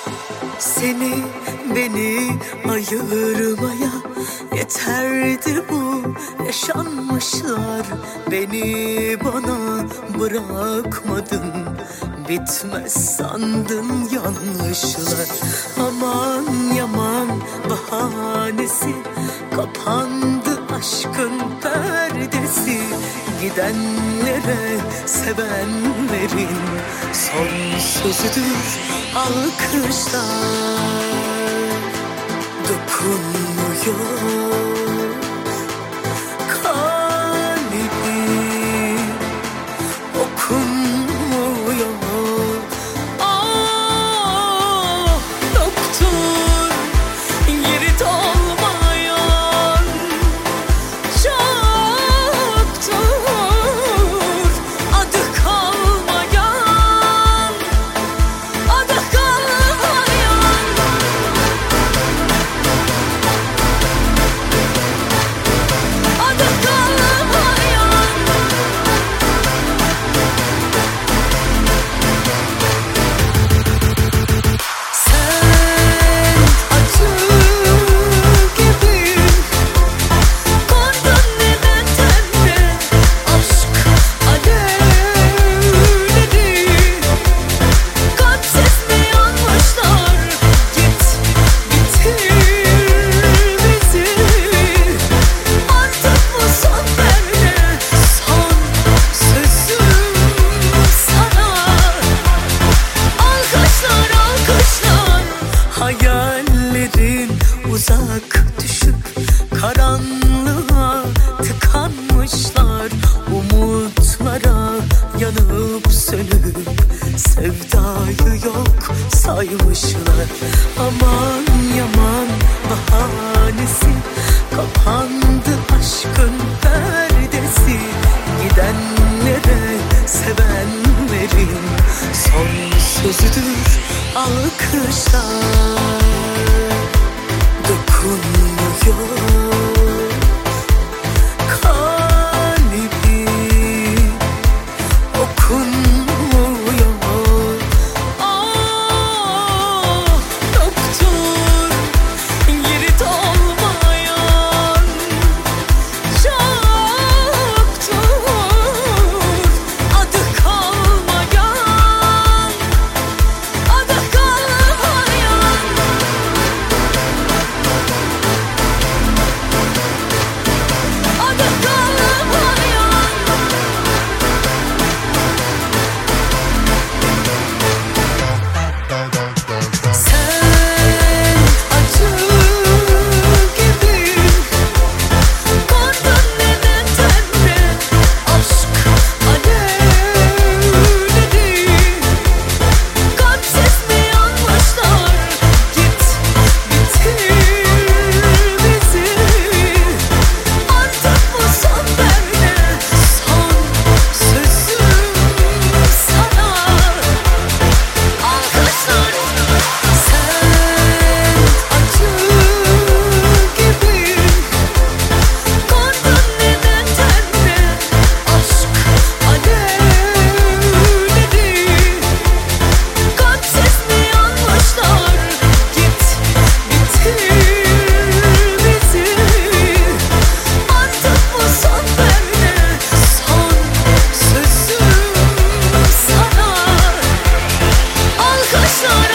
Seni beni ayırmaya yeterdi bu yaşanmışlar. Beni bana bırakmadın, bitmez sandın yanlışlar. Aman yaman bahanesi, kapandı aşkın perdesi. Gidenlere sevenlerin son sözüdür alkışlar. Dokunmuyor kalbim, okunmuyor. Ah doktor, yeri dolmayan çoktur, adı kalmayan, adı kalmayan. Adı kalmayan. Sen acı gibi kondun neden tenre, aşk alevleri. Kalpsiz mi yanmışlar, git bitir bizi. Artık bu son verme, son sözüm sana. Alkışlar alkışlar. Hayallerin uzak düşüp karanlığa tıkanmışlar. Umutlara yanıp sönüp sevdayı yok saymışlar. Aman yaman bahanesi, kapandı aşkın perdesi. Gidenlere sevenlerin son sözüdür alkışlar. Dokunmuyor kalbim, okunmuyor. Ah doktor, yeri dolmayan çoktur, adı kalmayan, adı kalmayan. Adı kalmayan. Sen acı gibi kondun neden tenre, aşk alevleri. Kalpsiz mi yanmışlar, git bitir bizi. Artık bu son verme, son sözüm sana. Alkışlar. Sen acı gibi kondun neden tenre, aşk alevleri. Kalpsiz mi yanmışlar, git bitir bizi. Artık bu son verme, son sözüm sana. Alkışlar